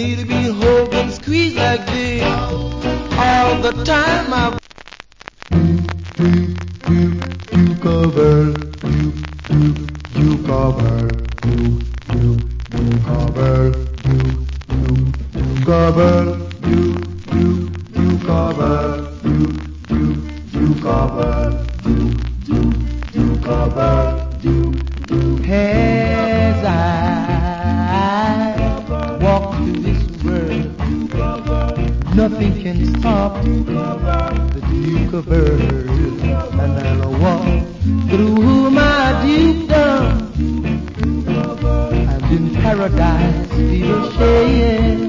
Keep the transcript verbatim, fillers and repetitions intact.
me to be hugged and squeezed like this all the time. I you, you, you cover, you, you, you cover, you, you, you cover, you, you, you cover, you, you, you cover, you, you, you cover, you, you, you cover, you, you. As I walk through this world, nothing can stop the Duke of Earth. And I'll walk through my dukedom, and in paradise be the shade.